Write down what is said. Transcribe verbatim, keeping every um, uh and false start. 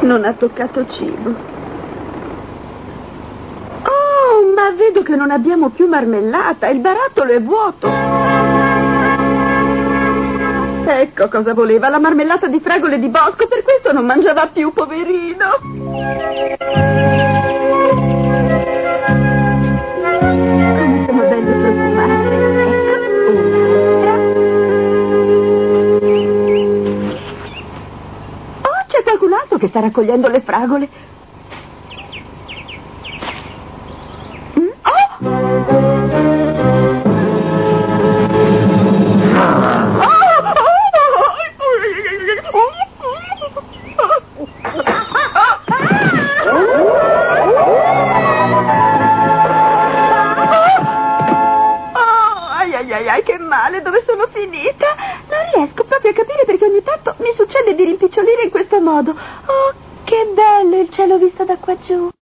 Non ha toccato cibo. Oh, ma vedo che non abbiamo più marmellata. Il barattolo è vuoto. Ecco cosa voleva, la marmellata di fragole di bosco. Per questo non mangiava più, poverino. Come sono belli profumati. Ecco, un'altra. Oh, c'è qualcun altro che sta raccogliendo le fragole. Mm? Oh! Ai ai, che male, dove sono finita? Non riesco proprio a capire perché ogni tanto mi succede di rimpicciolire in questo modo. Oh, che bello il cielo visto da qua giù.